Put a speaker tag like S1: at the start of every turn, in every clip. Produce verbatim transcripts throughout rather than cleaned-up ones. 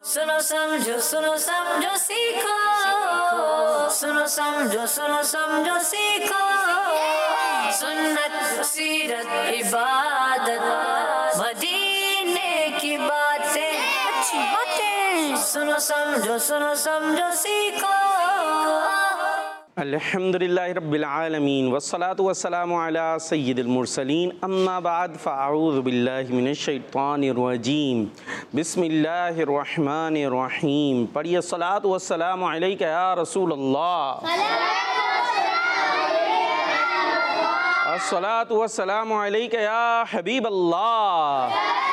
S1: सुनो समझो सुनो समझो सीखो, सुनो समझो सुनो समझो सीखो, सुन्नत सीरत इबादत मदीने की बातें, अच्छी बातें, सुनो समझो सुनो समझो सीखो।
S2: अल्हम्दुलिल्लाहि रब्बिल आलमीन वस्सलातु वस्सलामु अला सय्यिदिल मुरसलीन अम्मा बाद फ़अऊज़ु बिल्लाहि मिनश शैतानिर रजीम बिस्मिल्लाहिर रहमानिर रहीम। पढ़िए सलातु वस्सलामु अलैका या रसूलल्लाह, अस्सलातु वस्सलामु अलैका या हबीबल्लाह,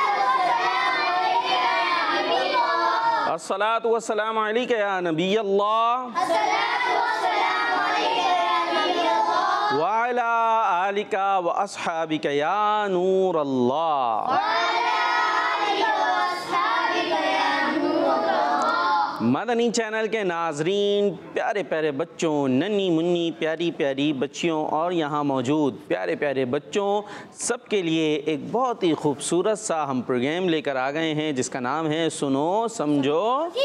S2: अस्सलातु वस्सलामु अलैका या नबीयल्लाह व अला आलिका व अस्हाबिका या नूरल्लाह। मदनी चैनल के नाजरीन, प्यारे प्यारे बच्चों, नन्ही मुन्नी प्यारी प्यारी बच्चियों और यहाँ मौजूद प्यारे प्यारे बच्चों, सबके लिए एक बहुत ही खूबसूरत सा हम प्रोग्राम लेकर आ गए हैं जिसका नाम है सुनो समझो।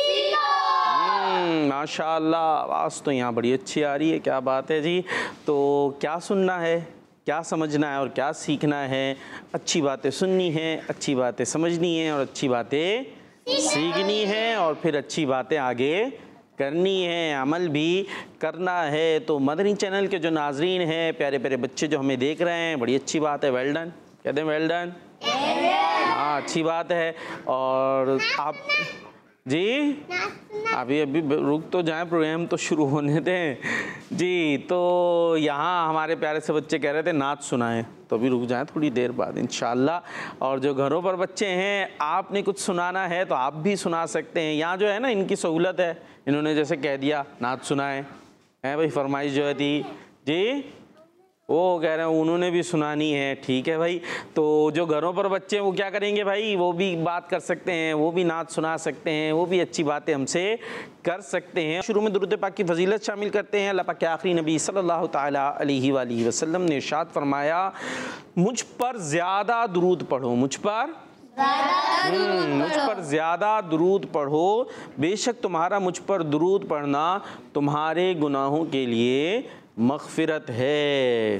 S2: माशाअल्लाह, आवाज़ तो यहाँ बड़ी अच्छी आ रही है, क्या बात है जी। तो क्या सुनना है, क्या समझना है और क्या सीखना है? अच्छी बातें सुननी है, अच्छी बातें समझनी है और अच्छी बातें सीखनी है और फिर अच्छी बातें आगे करनी है, अमल भी करना है। तो मदनी चैनल के जो नाजरीन हैं, प्यारे प्यारे बच्चे जो हमें देख रहे हैं, बड़ी अच्छी बात है, वेल डन कहते हैं, वेल डन, हाँ अच्छी बात है। और आप जी अभी अभी रुक तो जाएं, प्रोग्राम तो शुरू होने दें जी। तो यहाँ हमारे प्यारे से बच्चे कह रहे थे नाच सुनाएं, तो अभी रुक जाएं थोड़ी देर बाद इंशाल्लाह। और जो घरों पर बच्चे हैं, आपने कुछ सुनाना है तो आप भी सुना सकते हैं। यहाँ जो है ना, इनकी सहूलत है, इन्होंने जैसे कह दिया नाच सुनाएं, हैं भाई, फरमाइश जो है थी जी, वो कह रहे हैं उन्होंने भी सुनानी है, ठीक है भाई। तो जो घरों पर बच्चे हैं वो क्या करेंगे भाई, वो भी बात कर सकते हैं, वो भी नाच सुना सकते हैं, वो भी अच्छी बातें हमसे कर सकते हैं। शुरू में दुरूद पाक की फजीलत शामिल करते हैं। अल्लाह पाक के आखिरी नबी सल्लल्लाहु ताला अलैहि वालिहि वसल्लम ने इरशाद फरमाया, मुझ पर ज़्यादा दुरूद पढ़ो, मुझ पर मुझ पर ज़्यादा दुरूद पढ़ो, बेशक तुम्हारा मुझ पर दुरूद पढ़ना तुम्हारे गुनाहों के लिए मग़फ़िरत है।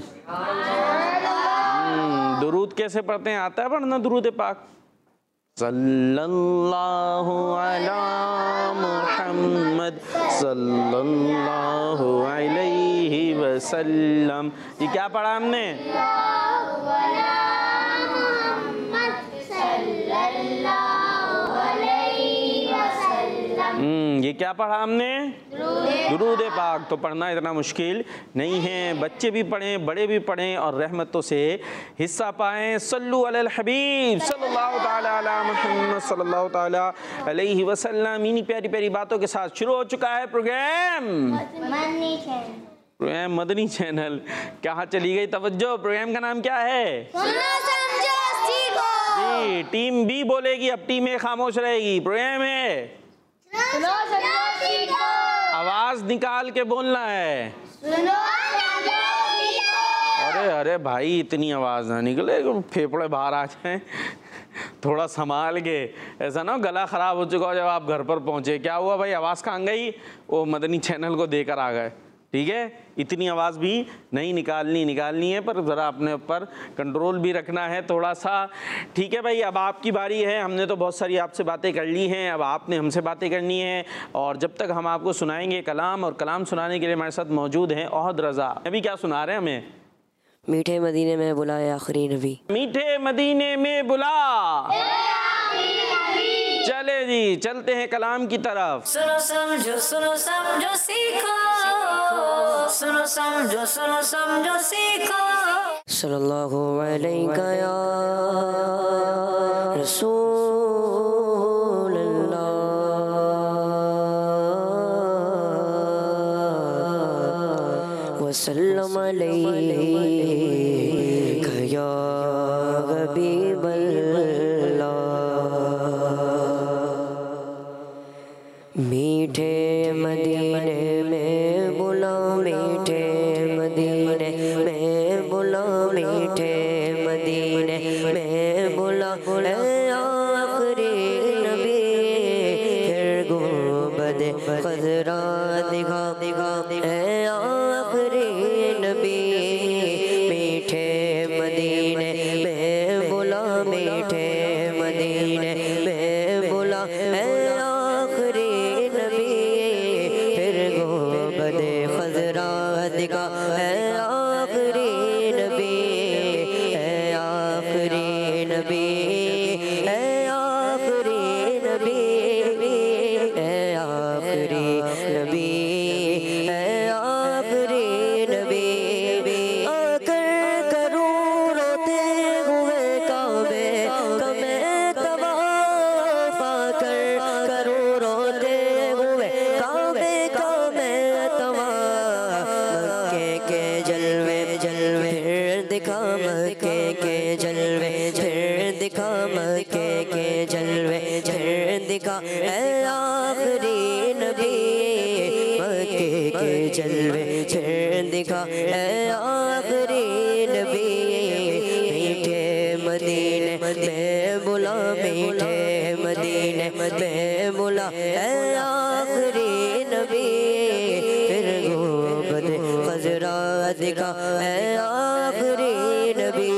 S2: दुरूद कैसे पढ़ते हैं, आता है पढ़ना दुरूद पाक? सल्लल्लाहु अला मुहम्मद सल्लल्लाहु अलैहि वसल्लम। ये क्या पढ़ा हमने? ये क्या पढ़ा हमने? दुरूद पाक। तो पढ़ना इतना मुश्किल नहीं है, बच्चे भी पढ़ें, बड़े भी पढ़ें और रहमतों से हिस्सा पाएँ। सल्लु अलल हबीब सल्लल्लाहु ताला अला मुहम्मद सल्लल्लाहु ताला अलैहि वसल्लम। इन्हीं प्यारी प्यारी बातों के साथ शुरू हो चुका है program Madani Channel. Program Madani Channel कहाँ चली गई तवज्जो? प्रोग्राम का नाम क्या है? सुनो समझो सीखो जी। टीम बी बोलेगी, अब टीम ए खामोश रहेगी। प्रोग्राम है सुनो समझो सीखो, आवाज निकाल के बोलना है। सुनो समझो सीखो। अरे अरे भाई, इतनी आवाज ना निकले, फेफड़े बाहर आ जाएं, थोड़ा संभाल के। ऐसा ना गला खराब हो चुका हो जब आप घर पर पहुंचे, क्या हुआ भाई, आवाज कहाँ गई? वो मदनी चैनल को देकर आ गए, ठीक है। इतनी आवाज़ भी नहीं निकालनी निकालनी है, पर ज़रा अपने ऊपर कंट्रोल भी रखना है थोड़ा सा, ठीक है भाई। अब आपकी बारी है, हमने तो बहुत सारी आपसे बातें कर ली हैं, अब आपने हमसे बातें करनी है। और जब तक हम आपको सुनाएंगे कलाम, और कलाम सुनाने के लिए हमारे साथ मौजूद हैं ओहद रज़ा। अभी क्या सुना रहे हैं हमें?
S3: मीठे मदीने में बुला आखिरी नबी, मीठे
S2: मदीने में बुला। चले जी, चलते हैं कलाम की तरफ।
S1: सुनो समझो सुनो समझो सीखो, सुनो समझो सुनो समझो सीखो।
S3: सल्लल्लाहु अलैका या रसूल अल्लाह, वसल्लम अलैका या हबीब अल्लाह। मीठे मदीने में बुला, मीठे मदीने में बुला, मीठे मदीने में बुला, आखिरी नबी फिर खजरा दिखा दिखा है आखिरी नबी। मीठे मदीने में बुला, मीठे मदीने में बुला है आखिरी नबी। फिर गुंबदे खजरा दिखा है आखिरी नबी, है आखिरी नबी, है आखिरी नबी, है आखिरी नबी, है आखिरी नबी। आकर करूं रोते हुए काबे का मैं तवाफ, आकर करूं रोते हुए काबे का मैं तवाफ। मक्के के जलवे जलवे फिर दिखा, मक्के के जलवे फिर दिखा, मक्के के जलवे फिर दिखा है आखिरी नबी। मक्के के जलवे फिर दिखा है आखिरी नबी। मीठे मदीने में बुला, मीठे मदीने में बुला है आखिरी नबी। फिर गुंबदे खजरा दिखा है आखिरी नबी।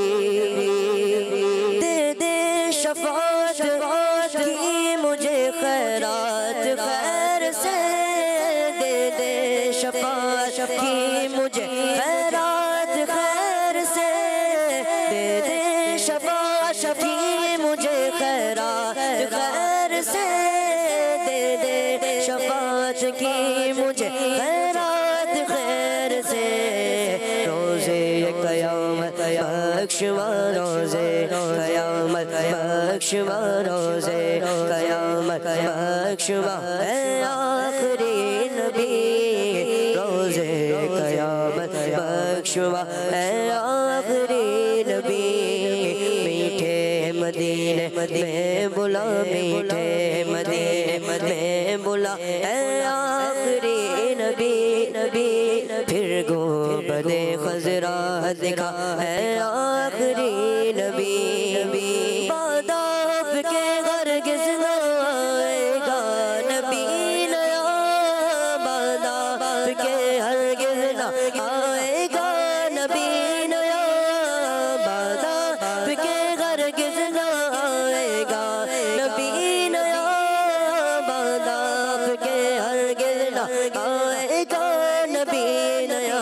S3: दे दे शफाअत की मुझे खैरात खैर से, दे दे शफाअत की मुझे खैरात खैर से, दे दे शफाअत की मुझे खैरात खैर से, दे दे शफाअत की मुझे खैरात खैर से। रोज़े क़यामत बख्शवा, रोज़े क़यामत बख्शवा, रोज़े क़यामत बख्शवा है आखिरी नबी। रोज़े क़यामत बख्शवा है आखिरी नबी। मीठे मदीने में बुला, मीठे मदीने में बुला है आखिरी नबी नबी। फिर गुंबदे खजरा दिखा है आखिरी नबी नबी। बाद आपके हरगिज़ न आएगा नबी नया, बाद आपके हरगिज़ न आएगा नबी नया, बाद आपके हरगिज़ न आएगा नबी नया, बाद आपके हरगिज़ न आएगा नबी नया।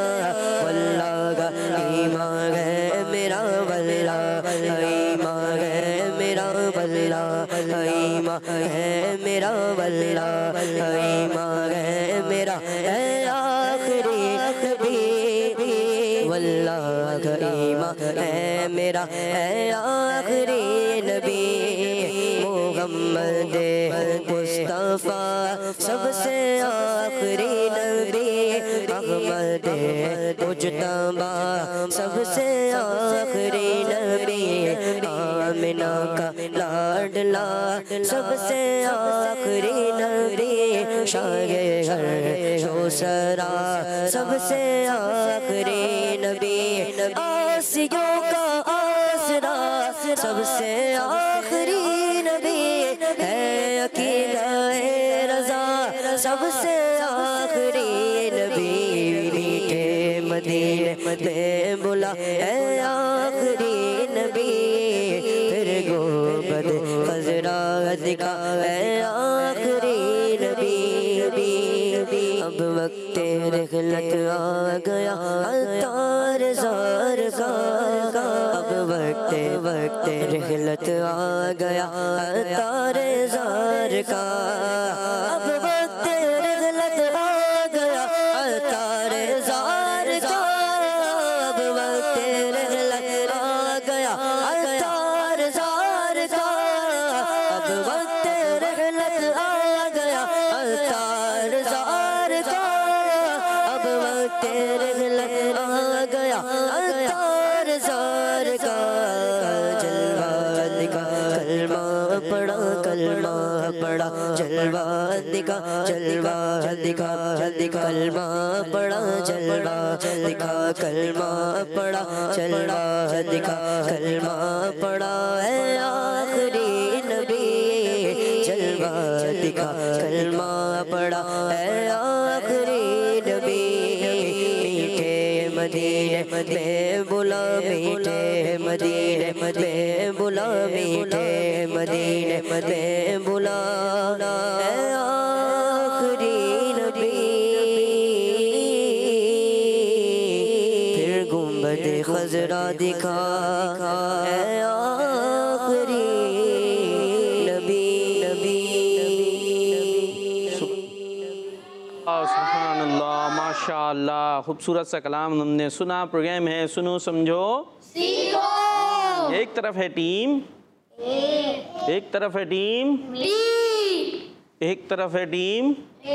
S3: वल्लाह का ईमान है मेरा, वल्लाह ईमान है मेरा, वल्लाह ईमान है मेरा, वल्लाह ईमान है मेरा है आखिरी नबी। वल्लाह का ईमान है मेरा है आखिरी नबी। मोहम्मद मुस्तफ़ा सबसे आखिरी नबी। अहमद मुज्तबा सबसे आखिरी नबी। आमिना का लाडला सबसे आखिरी नबी। शागे घर शोसरा सबसे आखिरी नबी। आसियों का आसरा सबसे आखिरी नबी है। अकीदा रज़ा सबसे आखिरी नबी। मीठे मदीने में बुला है आखिरी नबी। फिर गुंबदे खजरा दिखा है आखिरी नबी। अब वक्त रिहलत आ गया अतार ज़ार का। अब वक्त वक्त रिहलत आ गया अतार ज़ार का। अब वक्त रिहलत आ गया अतार ज़ार का। अब वक्त रिहलत आ गया अतार ज़ार का। अब वक्त रिहलत आ गया अतार ज़ार का। अब वक्त रिहलत आ गया अतार ज़ार का। जलवा दिखा कलमा पड़ा, कलमा पड़ा, जलवा दिखा, जलवा दिखा, दिखा कलमा पड़ा, जलवा दिखा, कलमा पड़ा, जलवा दिखा, कलमा पड़ा है आखिरी नबी। जलवा दिखा, कलमा पड़ा है आखिरी नबी। मीठे मदीने में बुला, मीठे मदीने में बुला, मीठे मदीने में बुला है आखिरी नबी। फिर गुंबद खजरा दिखा है आखिरी नबी, नबी,
S2: सुभान अल्लाह, माशाअल्लाह, खूबसूरत सा कलाम हमने सुना। प्रोग्राम है सुनो समझो सीखो। एक तरफ है टीम, एक तरफ है टीम, एक तरफ है टीम,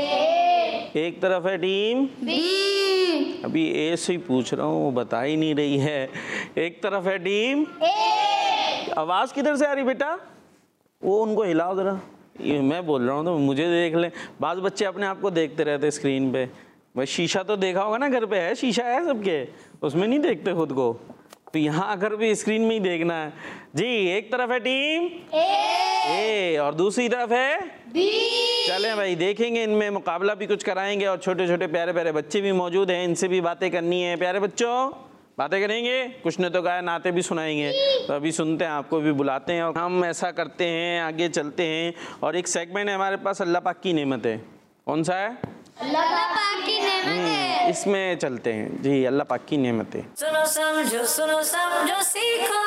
S2: एक तरफ है टीम। अभी ए से ही पूछ रहा हूँ, वो बता ही नहीं रही है। एक तरफ है टीम, आवाज़ किधर से आ रही बेटा? वो उनको हिलाओ ज़रा, ये मैं बोल रहा हूँ तो मुझे देख लें। बाज़ बच्चे अपने आप को देखते रहते स्क्रीन पे। भाई शीशा तो देखा होगा ना, घर पे है शीशा, है सबके, उसमें नहीं देखते खुद को, तो यहाँ आकर भी स्क्रीन में ही देखना है जी। एक तरफ है टीम ए, ए और दूसरी तरफ है बी। चलें भाई, देखेंगे इनमें मुकाबला भी कुछ कराएंगे, और छोटे छोटे प्यारे प्यारे बच्चे भी मौजूद हैं, इनसे भी बातें करनी है। प्यारे बच्चों, बातें करेंगे, कुछ ने तो गाया, नाते भी सुनाएंगे, तो अभी सुनते हैं, आपको भी बुलाते हैं। और हम ऐसा करते हैं, आगे चलते हैं, और एक सेगमेंट है हमारे पास, अल्लाह पाक की नेमतें। कौन सा है?
S1: अल्लाह पाक की नेमतें।
S2: इसमें चलते हैं जी, अल्लाह पाक की नेमतें।
S1: सुनो समझो, सुनो समझो सीखो,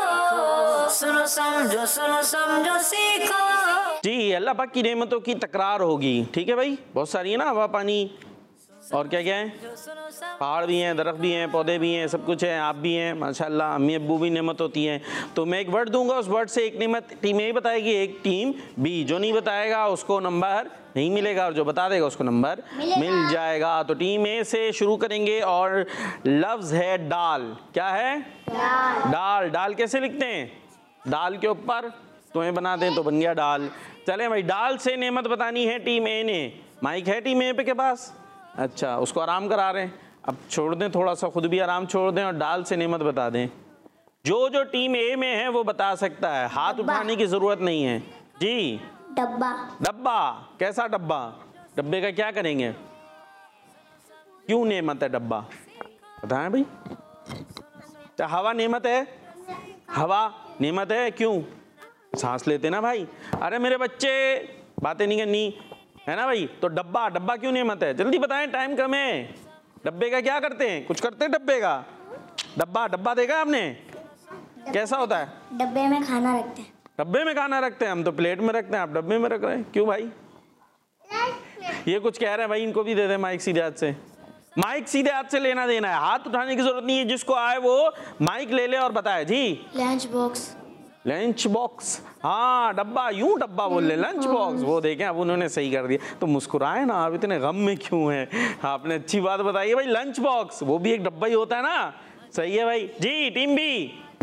S1: सुनो समझो, सुनो समझो सीखो।
S2: जी, अल्लाह पाक की नेमतों की तकरार होगी, ठीक है भाई, बहुत सारी है ना, हवा पानी और क्या क्या है, पहाड़ भी हैं, दरख्त भी हैं, पौधे भी हैं, सब कुछ है, आप भी हैं माशाल्लाह, अम्मी अब्बू भी नेमत होती हैं। तो मैं एक वर्ड दूंगा, उस वर्ड से एक नेमत टीम ए बताएगी, एक टीम बी। जो नहीं बताएगा उसको नंबर नहीं मिलेगा, और जो बता देगा उसको नंबर मिल जाएगा। तो टीम ए से शुरू करेंगे, और लफ्ज़ है डाल। क्या है? डाल। डाल, डाल कैसे लिखते हैं? दाल के ऊपर तुम्हें बना दें तो बन गया डाल। चलें भाई, डाल से नेमत बतानी है टीम ए ने। माइक है टीम ए पे के पास? अच्छा, उसको आराम करा रहे हैं, अब छोड़ दें थोड़ा सा, खुद भी आराम छोड़ दें, और डाल से नेमत बता दें। जो जो टीम ए में है वो बता सकता है, हाथ उठाने की जरूरत नहीं है जी।
S1: डब्बा।
S2: डब्बा, कैसा डब्बा? डब्बे का क्या करेंगे? क्यों नेमत है डब्बा? बताएं भाई। तो हवा नेमत है, हवा नेमत है, क्यों? सांस लेते ना भाई। अरे मेरे बच्चे, बातें नहीं करनी है ना भाई। तो डब्बा, डब्बा क्यों नेमत है? जल्दी बताएं, टाइम कम है। डब्बे का क्या करते हैं? कुछ करते हैं डब्बे का? डब्बा, डब्बा देखा आपने कैसा होता है?
S1: डब्बे में खाना रखते हैं।
S2: डब्बे में खाना रखते हैं, हम तो प्लेट में रखते हैं, आप डब्बे में रख रहे हैं, क्यों भाई? ये कुछ कह रहे हैं भाई, इनको भी दे दे माइक सीधे हाथ से। माइक सीधे हाथ से लेना देना है, हाथ उठाने की जरूरत नहीं है, जिसको आए वो माइक ले ले और बताए जी।
S1: Lunch box.
S2: लंच बॉक्स, हाँ डब्बा, यूं डब्बा बोल ले, लंच बॉक्स। वो देखें, अब उन्होंने सही कर दिया, तो मुस्कुराए ना, आप इतने गम में क्यों हैं? आपने अच्छी बात बताई है भाई, लंच बॉक्स वो भी एक डब्बा ही होता है ना। सही है भाई जी। टीम बी,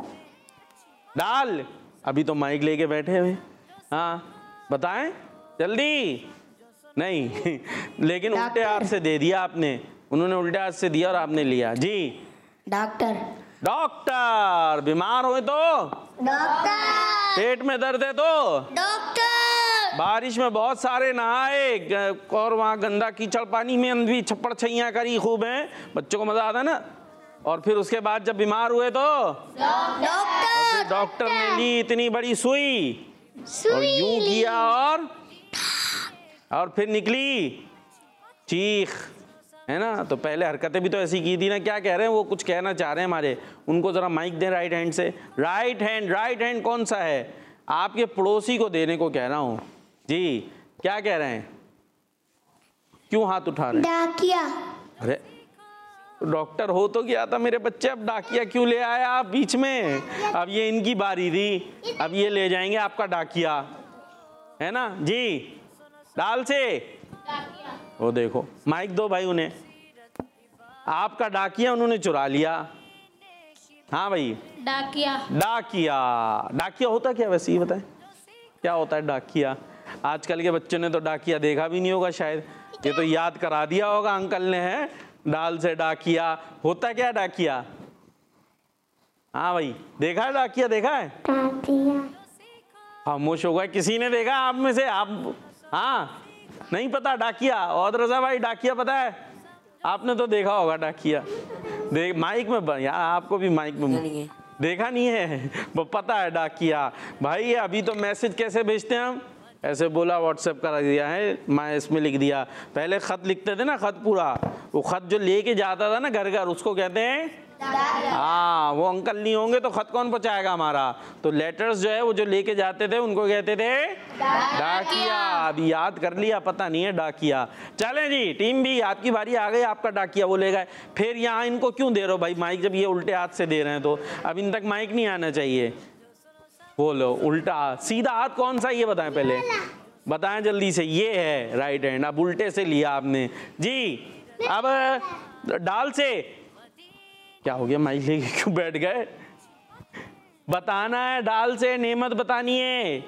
S2: डाल, अभी तो माइक लेके बैठे हुए, हाँ बताएं जल्दी। नहीं लेकिन उल्टे हाथ से दे दिया आपने, उन्होंने उल्टे हाथ से दिया और आपने लिया जी।
S1: डॉक्टर।
S2: डॉक्टर, बीमार हो तो
S1: डॉक्टर।
S2: पेट में दर्द है तो
S1: डॉक्टर।
S2: बारिश में बहुत सारे नहाए, ग- और वहाँ गंदा कीचड़ पानी में अंधी छप्पड़ छैया करी खूब है, बच्चों को मजा आता ना। और फिर उसके बाद जब बीमार हुए तो
S1: डॉक्टर।
S2: डॉक्टर ने ली इतनी बड़ी सुई और यूं किया, और और फिर निकली चीख, है ना। तो पहले हरकतें भी तो ऐसी की थी ना। क्या कह रहे हैं वो? कुछ कहना चाह रहे हैं हमारे, उनको जरा माइक दें राइट हैंड से। राइट हैंड, राइट हैंड कौन सा है? आपके पड़ोसी को देने को कह रहा हूँ जी। क्या कह रहे हैं? क्यों हाथ उठा रहे हैं?
S1: डाकिया।
S2: अरे डॉक्टर हो तो गया था मेरे बच्चे, अब डाकिया क्यों ले आया आप बीच में? अब ये इनकी बारी थी, अब ये ले जाएंगे आपका डाकिया, है ना जी। डाल से वो देखो, माइक दो भाई उन्हें, आपका डाकिया उन्होंने चुरा लिया। हाँ भाई,
S1: डाकिया।
S2: डाकिया, डाकिया होता क्या वैसे, ये बताएं क्या होता है डाकिया? आजकल के बच्चों ने तो डाकिया देखा भी नहीं होगा शायद, ये तो याद करा दिया होगा अंकल ने, है डाल से डाकिया। होता क्या डाकिया? हाँ भाई, देखा है डाकिया? देखा है? खामोश हो गया, किसी ने देखा आप में से? आप हाँ नहीं पता डाकिया? और रजा भाई डाकिया पता है? आपने तो देखा होगा डाकिया, देख माइक में यार, आपको भी माइक में
S3: नहीं है।
S2: देखा नहीं है, वो पता है डाकिया। भाई अभी तो मैसेज कैसे भेजते हैं हम, ऐसे बोला व्हाट्सएप करा दिया है, मैं इसमें लिख दिया। पहले खत लिखते थे ना, खत पूरा, वो खत जो लेके जाता था ना घर घर, उसको कहते हैं हाँ। वो अंकल नहीं होंगे तो खत कौन पहुंचाएगा हमारा? तो लेटर्स जो है वो जो लेके जाते थे उनको कहते थे डाकिया। अभी याद कर लिया, पता नहीं है डाकिया। चलें जी टीम बी, आपकी बारी आ गई, आपका डाकिया बोलेगा। फिर यहाँ इनको क्यों दे रहे हो भाई माइक, जब ये उल्टे हाथ से दे रहे हैं तो? अब इन तक माइक नहीं आना चाहिए। बोलो उल्टा सीधा हाथ कौन सा, ये बताएं पहले, बताएं जल्दी से। ये है राइट हैंड, अब उल्टे से लिया आपने जी। अब डाल से क्या हो गया, माइक लेके क्यों बैठ गए? बताना है डाल से, नेमत बतानी है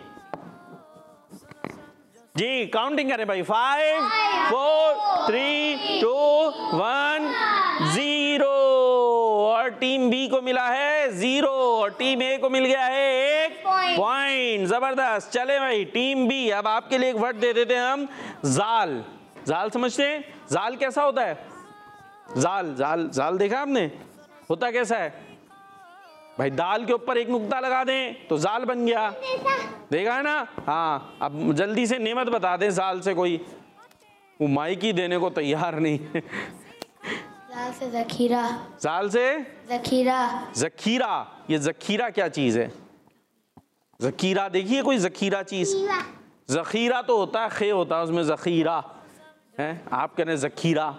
S2: जी। काउंटिंग करें भाई, five four three two one zero. और टीम बी को मिला है जीरो और टीम ए को मिल गया है एक पॉइंट। जबरदस्त। चले भाई टीम बी, अब आपके लिए एक वर्ड दे देते हैं हम, जाल। जाल समझते हैं? जाल कैसा होता है? जाल जाल जाल देखा आपने, होता कैसा है भाई? दाल के ऊपर एक नुक्ता लगा दें तो जाल बन गया, देखा है ना? हाँ अब जल्दी से नेमत बता दें जाल से कोई, वो माइक ही देने को तैयार नहीं।
S4: जाल से जखीरा।
S2: जाल से
S4: जखीरा।
S2: जखीरा। ये जखीरा क्या चीज है? जखीरा देखिए कोई जखीरा चीज, जखीरा तो होता है, खे होता है उसमें, जखीरा है, आप कह रहे हैं जखीरा।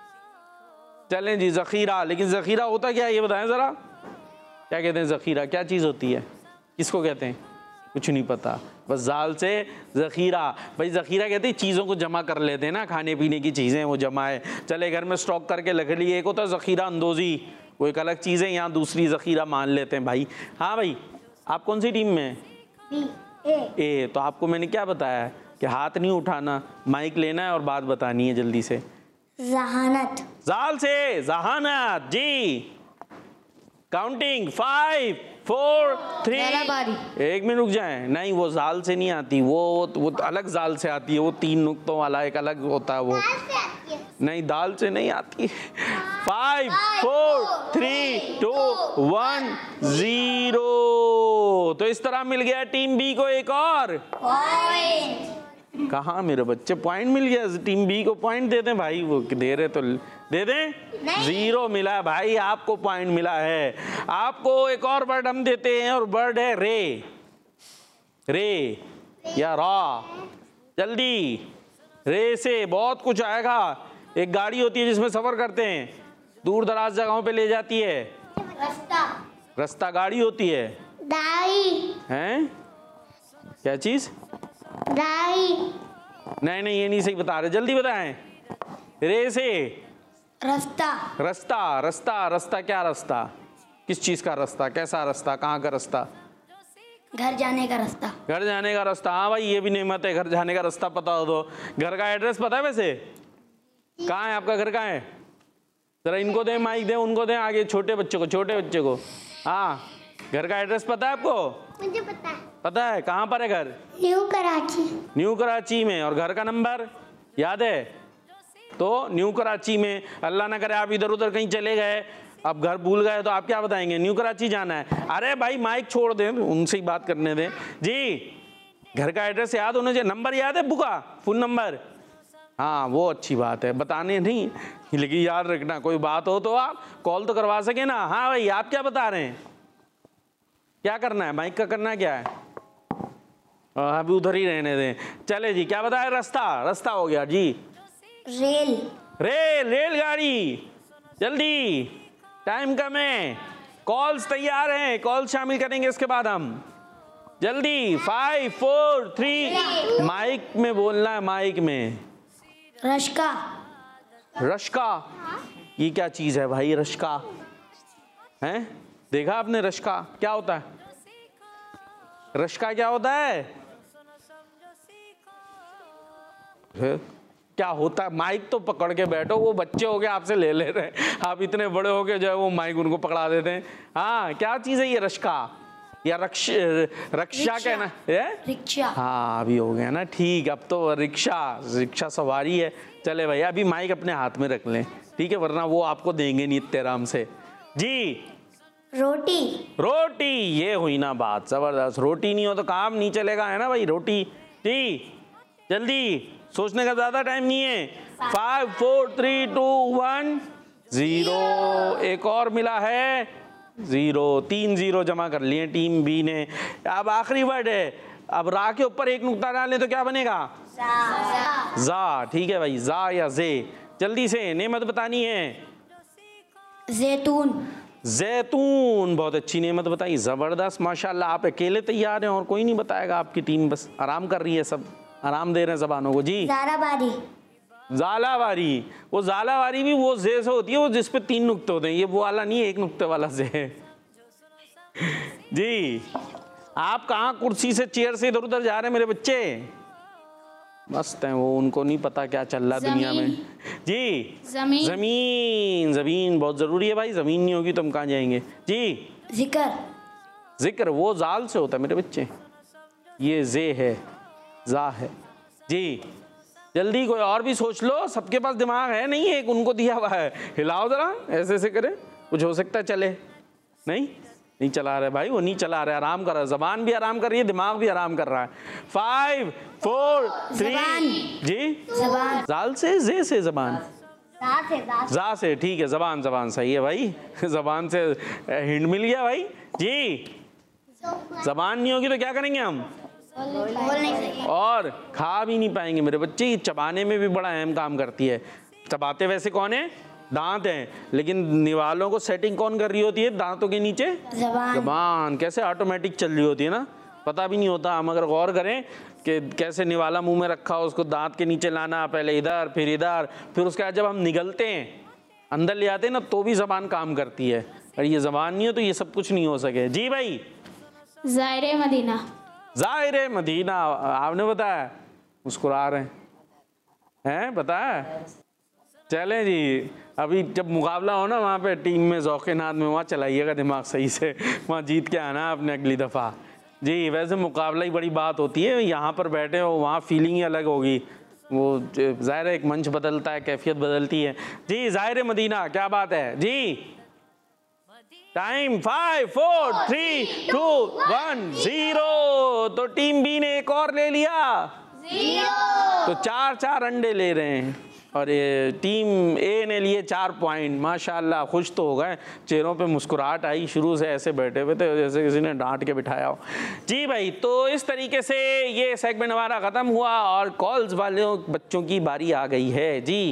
S2: चलें जी जखीरा, लेकिन जखीरा होता क्या है ये बताएं जरा, क्या कहते हैं जखीरा, क्या चीज होती है, किसको कहते हैं? कुछ नहीं पता, बस जाल से जखीरा। भाई जखीरा कहते हैं चीज़ों को जमा कर लेते हैं ना, खाने पीने की चीज़ें वो जमा है, चले घर में स्टॉक करके रख लिए। एक होता है जखीरा अंदोजी, वो एक अलग चीज़ है, यहाँ दूसरी जखीरा मान लेते हैं भाई। हाँ भाई आप कौन सी टीम में हैं? ए। ए। तो आपको मैंने क्या बताया कि हाथ नहीं उठाना, माइक लेना है और बात बतानी है जल्दी से।
S4: जहानत।
S2: जाल से जहानत जी। Counting five four three. एक मिनट रुक जाएं, नहीं वो जाल से नहीं आती, वो वो अलग जाल से आती है, वो तीन नुक्तों वाला एक अलग होता है वो। नहीं दाल से नहीं आती। Five four three two one zero. तो इस तरह मिल गया टीम बी को एक और पॉइंट। कहाँ मेरे बच्चे पॉइंट मिल गया, टीम बी को पॉइंट दे दें भाई, वो दे रहे तो दे दें। जीरो मिला है भाई, आपको पॉइंट मिला है। आपको एक और वर्ड हम देते हैं और वर्ड है रे। रे या रा, जल्दी। रे से बहुत कुछ आएगा। एक गाड़ी होती है जिसमें सफर करते हैं, दूर दराज जगहों पे ले जाती है, रास्ता। रास्ता गाड़ी होती है।
S4: दाई।
S2: हैं क्या चीज?
S4: दाई।
S2: नहीं नहीं ये नहीं सही बता रहे, जल्दी बताएं। रे से
S4: रास्ता।
S2: रास्ता रास्ता रास्ता क्या रास्ता, किस चीज का रास्ता, कैसा रास्ता, कहाँ का रास्ता?
S4: घर जाने का रास्ता।
S2: घर जाने का रास्ता। हाँ भाई ये भी नेमत है, घर जाने का रास्ता पता हो तो। घर का एड्रेस पता है वैसे? कहाँ है आपका घर, कहाँ है? जरा इनको दें माइक, दें उनको दें, आगे छोटे बच्चे को, छोटे बच्चे को। हाँ घर का एड्रेस पता है आपको?
S4: मुझे पता है।
S2: पता है? कहाँ पर है घर?
S4: न्यू कराची।
S2: न्यू कराची में। और घर का नंबर याद है? तो न्यू कराची में। अल्लाह ना करे आप इधर उधर कहीं चले गए, अब घर भूल गए, तो आप क्या बताएंगे? न्यू कराची जाना है। अरे भाई माइक छोड़ दें, उनसे ही बात करने दें जी। घर का एड्रेस याद होना चाहिए। नंबर याद है बुका, फोन नंबर? हाँ वो अच्छी बात है, बताने नहीं लेकिन याद रखना, कोई बात हो तो आप कॉल तो करवा सके ना। हाँ भाई आप क्या बता रहे हैं, क्या करना है? माइक का करना क्या है? अभी उधर ही रहने दें। चले जी, क्या बताया? रास्ता। रास्ता हो गया जी।
S4: रेल।
S2: रेल, रेलगाड़ी। जल्दी, टाइम कम है। कॉल्स तैयार हैं, कॉल शामिल करेंगे इसके बाद हम। जल्दी, फाइव फोर थ्री। माइक में बोलना है, माइक में।
S4: रश्का।
S2: रश्का, ये क्या चीज है भाई? रश्का हैं? देखा आपने रश्का क्या होता है? रश्का क्या होता है? है? क्या होता है? माइक तो पकड़ के बैठो, वो बच्चे हो गए आपसे ले ले रहे हैं, आप इतने बड़े हो गए जो है वो माइक उनको पकड़ा देते हैं। हाँ क्या चीज है ये रश्का? या रक्ष रक्षा कहना है?
S4: रिक्शा।
S2: हाँ अभी हो गया ना, ठीक। अब तो रिक्शा, रिक्शा सवारी है। चले भैया अभी माइक अपने हाथ में रख लें, ठीक है, वरना वो आपको देंगे नहीं इतने आराम से। जी
S4: रोटी।
S2: रोटी, ये हुई ना बात, जबरदस्त। रोटी नहीं हो तो काम नहीं चलेगा, है ना भाई, रोटी। जी जल्दी, सोचने का ज्यादा टाइम नहीं है। Five four three two one zero. एक और मिला है जीरो। तीन जीरो जमा कर लिए टीम बी ने। अब आखिरी वर्ड है, अब रा के ऊपर एक नुक्ता डालें तो क्या बनेगा? जा। ठीक है भाई, जा या जे। जल्दी से नेमत बतानी है।
S4: जैतून।
S2: जैतून, बहुत अच्छी नेमत बताई, जबरदस्त, माशाल्लाह। आप अकेले तैयार हैं और कोई नहीं बताएगा, आपकी टीम बस आराम कर रही है, सब आराम दे रहे हैं जबानों को। जी
S4: जाराबारी।
S2: जालावारी, वो जालावारी भी वो जे से होती है, वो जिस पे तीन नुक्ते होते हैं, ये वो वाला नहीं है, एक नुक्ते वाला जे है। जी आप कहाँ कुर्सी से, चेयर से इधर उधर जा रहे हैं मेरे बच्चे? मस्त हैं वो, उनको नहीं पता क्या चल रहा है दुनिया में। जी
S4: जमीन।
S2: जमीन, जमीन बहुत जरूरी है भाई, जमीन नहीं होगी तो हम कहाँ जाएंगे? जी
S4: जिक्र।
S2: जिक्र, वो जाल से होता है मेरे बच्चे, ये जे है, जा है। जी जल्दी कोई और भी सोच लो, सबके पास दिमाग है नहीं, एक उनको दिया हुआ है। हिलाओ जरा, ऐसे ऐसे करें, कुछ हो सकता है चले। नहीं नहीं चला रहे भाई, वो नहीं चला रहे, आराम कर रहा है, जबान भी आराम कर रही है, दिमाग भी आराम कर रहा है। Five four three. जी
S4: जबान।
S2: जाल से, जे से, जबान,
S4: जा से।
S2: जा से, ठीक है, जबान, जबान सही है भाई। जबान से हिंट मिल गया भाई। जी जबान नहीं होगी तो क्या करेंगे हम?
S4: बोल नहीं सकते
S2: और खा भी नहीं पाएंगे मेरे बच्चे। ये चबाने में भी बड़ा अहम काम करती है। चबाते वैसे कौन है? दांत हैं, लेकिन निवालों को सेटिंग कौन कर रही होती है दांतों के नीचे?
S4: जबान।
S2: जबान। कैसे ऑटोमेटिक चल रही होती है ना, पता भी नहीं होता। हम अगर गौर करें कि कैसे निवाला मुंह में रखा हो, उसको दांत के नीचे लाना, पहले इधर फिर इधर, फिर उसके बाद जब हम निगलते हैं अंदर ले आते हैं ना, तो भी जबान काम करती है। और ये जबान नहीं हो तो ये सब कुछ नहीं हो सके। जी भाई
S4: ज़ाहिर मदीना।
S2: ज़ाहिर मदीना, आपने बताया, मुस्कुरा रहे हैं, बताया। चलें जी, अभी जब मुकाबला हो ना वहाँ पे टीम में ज़ौक़े नाद में, वहाँ चलाइएगा दिमाग सही से, वहाँ जीत के आना है आपने अगली दफ़ा। जी वैसे मुकाबला ही बड़ी बात होती है, यहाँ पर बैठे हो वहाँ फीलिंग ही अलग होगी। वो ज़ाहिर है एक मंच बदलता है, कैफियत बदलती है। जी ज़ाहिर मदीना, क्या बात है जी। Time five four three two one zero. तो टीम बी ने एक और ले लिया, तो चार चार अंडे ले रहे हैं, और ये टीम ए ने लिए चार पॉइंट। माशाल्लाह, खुश तो हो गए, चेहरों पे मुस्कुराहट आई। शुरू से ऐसे बैठे हुए थे जैसे किसी ने डांट के बिठाया हो। जी भाई, तो इस तरीके से ये सेगमेंट हमारा ख़त्म हुआ और कॉल्स वाले बच्चों की बारी आ गई है। जी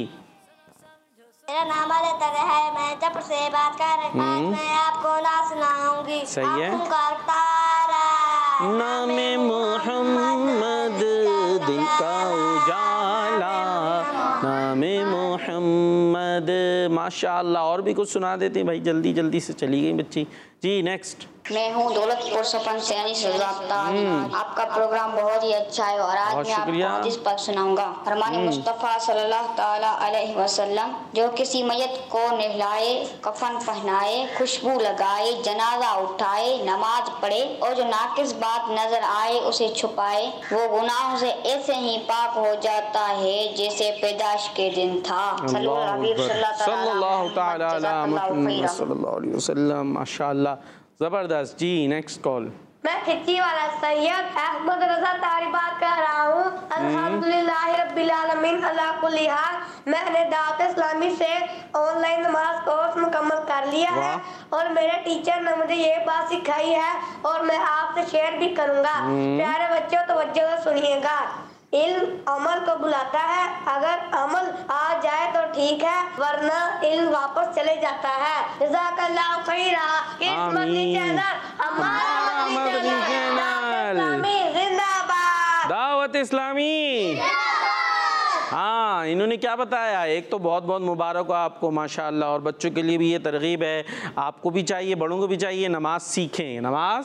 S5: मेरा नाम अलेतर है, मैं जब से बात कर रही हूँ, मैं आपको ना सुनाऊंगी।
S2: सही है।
S5: तारा
S2: नामे मोहम्मद दिल का उजाला, नामे मोहम्मद। माशाअल्लाह, और भी कुछ सुना देते भाई, जल्दी जल्दी से चली गई बच्ची। जी नेक्स्ट।
S5: मैं हूँ दौलतपुर सरपंच से अनीस रज़ा। आपका प्रोग्राम बहुत ही अच्छा है और आज मैं आपको हदीस पाक सुनाऊंगा। फरमाने मुस्तफ़ा सल्लल्लाहु ताला अलैहि वसल्लम, जो किसी मैयत को नहलाए, कफन पहनाए, खुशबू लगाए, जनाजा उठाए, नमाज पढ़े और जो नाकिस बात नजर आए उसे छुपाए, वो गुनाहों से ऐसे ही पाक हो जाता है जैसे पैदाइश के दिन था।
S2: सल्लल्लाहु ताला अला मुहम्मद सल्लल्लाहु अलैहि वसल्लम। माशाअल्लाह, जबरदस्त। जी नेक्स्ट कॉल।
S6: मैं खिच्ची वाला सैयद अहमद रजा तारी बात कर रहा हूँ। अल्हम्दुलिल्लाह रब्बिल आलमीन अला कुल्ली हाल। मैंने दावत इस्लामी से ऑनलाइन नमाज कोर्स मुकम्मल कर लिया है और मेरे टीचर ने मुझे ये बात सिखाई है और मैं आपसे शेयर भी करूँगा। प्यारे बच्चों, तवज्जो से सुनिएगा। इल्म अमल को बुलाता है, अगर अमल आ जाए तो ठीक है, वरना इल्म वापस चले जाता है। जज़ाकल्लाहु खैरा। इस मदनी चैनल हमारा मदनी चैनल जिंदाबाद।
S2: दावत इस्लामी। हाँ, इन्होंने क्या बताया, एक तो बहुत बहुत मुबारक हो आपको माशाअल्लाह, और बच्चों के लिए भी ये तरगीब है, आपको भी चाहिए, बड़ों को भी चाहिए, नमाज सीखें, नमाज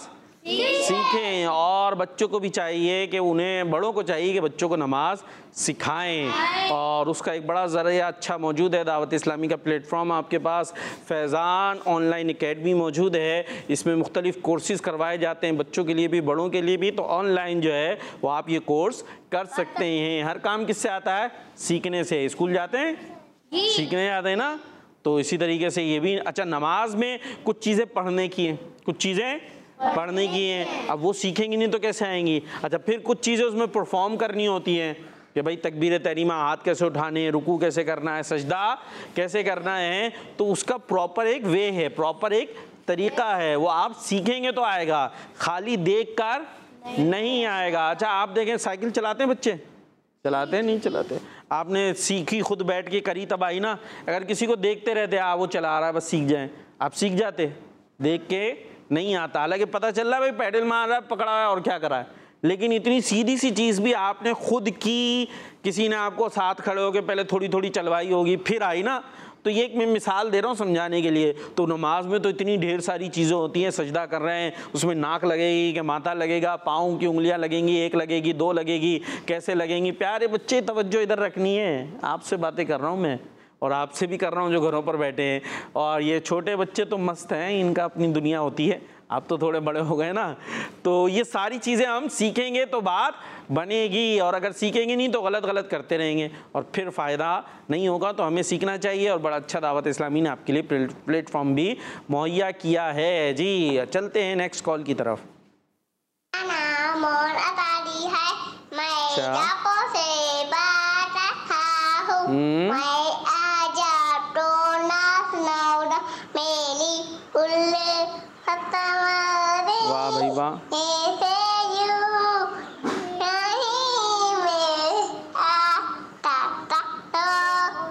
S2: सीखें। और बच्चों को भी चाहिए कि उन्हें, बड़ों को चाहिए कि बच्चों को नमाज सिखाएं। और उसका एक बड़ा ज़रिया अच्छा मौजूद है, दावत इस्लामी का प्लेटफॉर्म आपके पास फैज़ान ऑनलाइन एकेडमी मौजूद है। इसमें मुख्तलिफ़ कोर्सेज़ करवाए जाते हैं, बच्चों के लिए भी बड़ों के लिए भी। तो ऑनलाइन जो है वो आप ये कोर्स कर सकते हैं। हर काम किससे आता है? सीखने से। स्कूल जाते हैं, सीखने जाते हैं ना, तो इसी तरीके से ये भी। अच्छा, नमाज में कुछ चीज़ें पढ़ने की हैं, कुछ चीज़ें पढ़ने की हैं, अब वो सीखेंगी नहीं तो कैसे आएंगी। अच्छा, फिर कुछ चीज़ें उसमें परफॉर्म करनी होती हैं कि भाई तकबीर तहरीमा, हाथ कैसे उठाने हैं, रुकू कैसे करना है, सजदा कैसे करना है। तो उसका प्रॉपर एक वे है, प्रॉपर एक तरीक़ा है, वो आप सीखेंगे तो आएगा, खाली देख कर नहीं आएगा। अच्छा, आप देखें साइकिल चलाते हैं बच्चे, चलाते हैं नहीं चलाते? आपने सीखी, खुद बैठ के करी तब आई ना। अगर किसी को देखते रहते, आ वो चला रहा है बस सीख जाएं, आप सीख जाते? देख के नहीं आता। हालांकि पता चल रहा है भाई पैडल मार रहा है, पकड़ा है और क्या करा है, लेकिन इतनी सीधी सी चीज़ भी आपने खुद की, किसी ने आपको साथ खड़े होकर पहले थोड़ी थोड़ी चलवाई होगी, फिर आई ना। तो ये एक मैं मिसाल दे रहा हूँ समझाने के लिए। तो नमाज में तो इतनी ढेर सारी चीज़ें होती हैं, सजदा कर रहे हैं, उसमें नाक लगेगी कि माथा लगेगा, पाँव की उंगलियाँ लगेंगी, एक लगेगी, दो लगेगी, कैसे लगेंगी। प्यारे बच्चे, तवज्जो इधर रखनी है। आपसे बातें कर रहा हूँ मैं, और आपसे भी कर रहा हूँ जो घरों पर बैठे हैं। और ये छोटे बच्चे तो मस्त हैं, इनका अपनी दुनिया होती है। आप तो थोड़े बड़े हो गए ना, तो ये सारी चीज़ें हम सीखेंगे तो बात बनेगी। और अगर सीखेंगे नहीं तो गलत गलत करते रहेंगे और फिर फ़ायदा नहीं होगा। तो हमें सीखना चाहिए, और बड़ा अच्छा दावत इस्लामी ने आपके लिए प्लेटफॉर्म भी मुहैया किया है। जी, चलते हैं नेक्स्ट कॉल की तरफ।
S4: नाम और अतारी है, मैं
S2: अच्छा।
S4: जाको से बात रहा हूँ,
S2: हम्म।
S4: मैं आजा तो ना सुनाऊंगा मेरी उल्ले खतवारे।
S2: वाह भाई वाह।
S4: ऐसे यूं नहीं मैं आता ता तो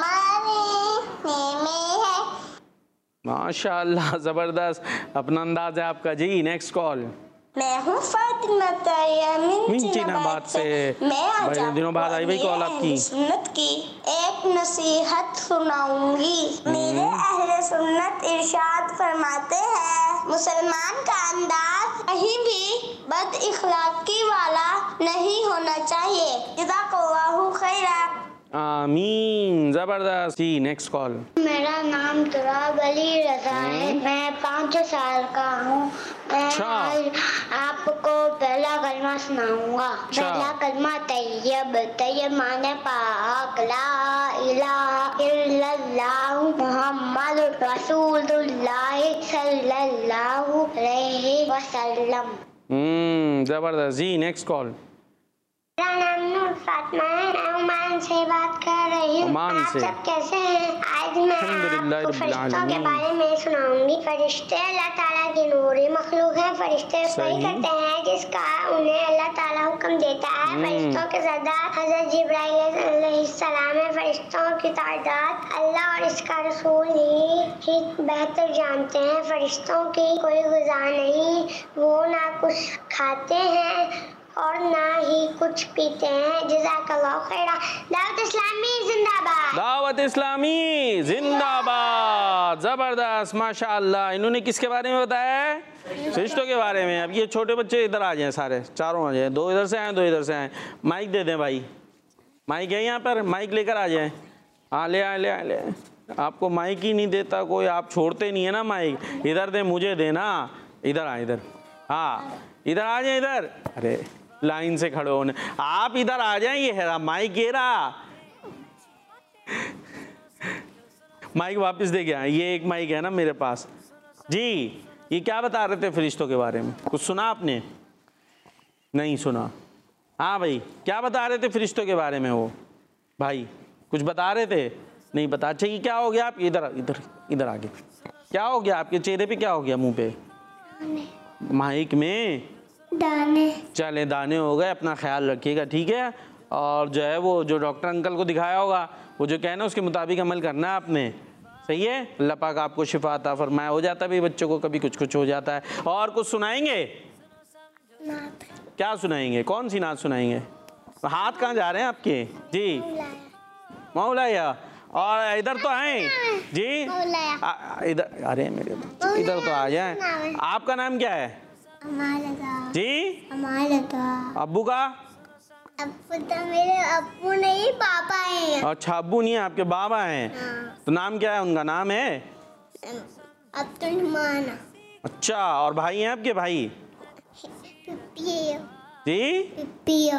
S4: समारे में है।
S2: माशाअल्लाह, ज़बरदस्त अपना अंदाज है आपका। जी, नेक्स्ट कॉल।
S6: मैं हूँ फातिमा तैयमीन
S2: मिंचिनाबाद से।
S6: मैं आज
S2: बड़े दिनों बाद आई भाई कॉल आपकी।
S6: सुन्नत की एक नसीहत सुनाऊंगी। मेरे अहले सुन्नत इरशाद फरमाते हैं, मुसलमान का अंदाज कहीं भी बद इखलाकी वाला नहीं होना चाहिए। जज़ाकल्लाहु खैरा।
S2: आमीन, ज़बरदस्त। जी, नेक्स्ट कॉल।
S4: मेरा नाम तुराब अली रजा है, मैं पाँच साल का हूँ। मैं
S2: अच्छा।
S4: आज आपको पहला कलमा सुनाऊंगा। पहला कलमा तैयब। तैयब माने पाक, ला इलाहा इल्लल्लाह मुहम्मद रसूलुल्लाह सल्लल्लाहु अलैहि वसल्लम।
S2: हम्म, ज़बरदस्त। जी, नेक्स्ट कॉल।
S4: मेरा नाम नूर फातिमा है, मैं ओमान से बात कर रही हूँ।
S2: ओमान
S4: आप
S2: से।
S4: सब कैसे हैं? आज मैं
S2: अल्हम्दुलिल्लाह
S4: आपको
S2: रब्बिल
S4: फरिश्तों के
S2: आलमीन।
S4: बारे में सुनाऊंगी। फरिश्ते अल्लाह ताला की नूरी मखलूक है। फरिश्ते वही
S2: सही।
S4: करते हैं जिसका उन्हें अल्लाह ताला हुक्म देता है। फरिश्तों के सरदार हज़रत जिब्राइल अलैहिस्सलाम है। फरिश्तों की तादाद अल्लाह और इसका रसूल ही, ही बेहतर जानते हैं। फरिश्तों की कोई गुज़ा नहीं, वो ना कुछ खाते हैं और ना ही कुछ पीते हैं। जज़ाकल्लाहु खैरा। दावत इस्लामी जिंदाबाद।
S2: दावत इस्लामी जिंदाबाद। ज़बरदस्त, माशाअल्लाह। इन्होंने किसके बारे में बताया है? फरिश्तों के बारे में। अब ये छोटे बच्चे इधर आ जाएं, सारे चारों आ जाएं, दो इधर से आए, दो इधर से आए। माइक दे दें भाई, माइक है यहाँ पर, माइक लेकर आ जाएं। हाँ, ले आए ले आए ले आए। आपको माइक ही नहीं देता कोई, आप छोड़ते नहीं है ना माइक। इधर दे, मुझे देना। इधर आ, इधर। हाँ, इधर आ जाए, इधर। अरे लाइन से खड़े होने, आप इधर आ जाए। ये है माइक, ये रहा माइक, वापस दे गया। ये एक माइक है ना मेरे पास। जी, ये क्या बता रहे थे फरिश्तों के बारे में? कुछ सुना आपने? नहीं सुना? हाँ भाई, क्या बता रहे थे फरिश्तों के बारे में? वो भाई कुछ बता रहे थे? नहीं बता। अच्छा, ये क्या हो गया? आप इधर इधर इधर आगे। क्या हो गया आपके चेहरे पे? क्या हो गया मुंह पे? माइक में
S4: दाने।
S2: चले, दाने हो गए। अपना ख्याल रखिएगा, ठीक है? और जो है वो जो डॉक्टर अंकल को दिखाया होगा, वो जो कहना उसके मुताबिक अमल करना है आपने। सही है? अल्लाह पाक आपको शिफा अता फरमाए। हो जाता है भी बच्चों को कभी कुछ कुछ हो जाता है। और कुछ सुनाएंगे? क्या सुनाएंगे? कौन सी नात सुनाएंगे? हाथ कहाँ जा रहे हैं आपके? जी, मौलाया। और इधर तो आए जी, इधर। अरे मेरे बच्चे, इधर तो आ जाए। आपका नाम क्या है?
S4: हमारा था।
S2: जी
S4: हमारा था।
S2: अब्बू का?
S4: अब्बू तो मेरे अब्बू नहीं पापा हैं।
S2: अच्छा अब्बू नहीं है आपके, बाबा हैं।
S4: हाँ।
S2: तो नाम क्या है उनका? नाम है
S4: अब्दुलरहमान।
S2: अच्छा, और भाई हैं आपके? भाई
S4: पिप्पी।
S2: जी
S4: पिप्पी।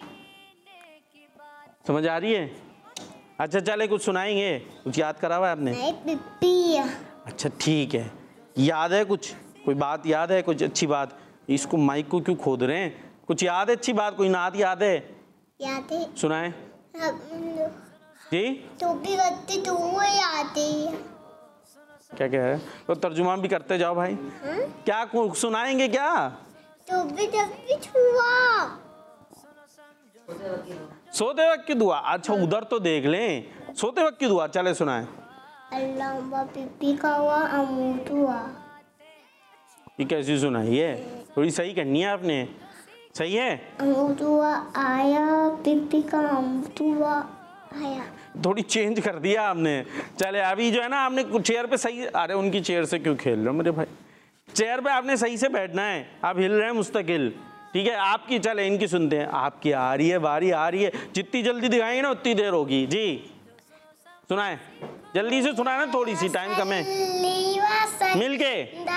S2: समझ आ रही है? अच्छा चले कुछ सुनाएंगे, कुछ याद करा हुआ है आपने?
S4: नहीं पिप्पी।
S2: अच्छा ठीक है, याद है कुछ? कोई बात याद है कुछ अच्छी बात? इसको माइक को क्यों खोद रहे हैं? कुछ याद है अच्छी बात? कोई नात याद है?
S4: याद है।
S2: सुनाए जी।
S4: तो भी बत्ती तो वो याद है।
S2: क्या क्या है? तो तर्जुमा भी करते जाओ भाई।
S4: हुँ?
S2: क्या कु- सुनाएंगे क्या?
S4: तो भी जब भी छुआ।
S2: सोते वक्त की दुआ? अच्छा उधर तो देख लें, सोते वक्त की दुआ चले सुनाए।
S4: अल्लाह पिप्पी का हुआ अमूत हुआ।
S2: ये कैसी सुनाई है? थोड़ी सही करनी है आपने। सही है?
S4: अमूत हुआ आया, पिप्पी का अमूत हुआ आया।
S2: थोड़ी चेंज कर दिया आपने। चले अभी जो है ना आपने चेयर पे सही, अरे उनकी चेयर से क्यों खेल रहे हो मेरे भाई? चेयर पे आपने सही से बैठना है, आप हिल रहे हैं मुस्तकिल। ठीक है आपकी, चले इनकी सुनते हैं। आपकी आ रही है बारी, आ रही है। जितनी जल्दी दिखाएंगे ना उतनी देर होगी। जी सुनाए, जल्दी से सुनाए ना, थोड़ी सी टाइम कम है। मिलके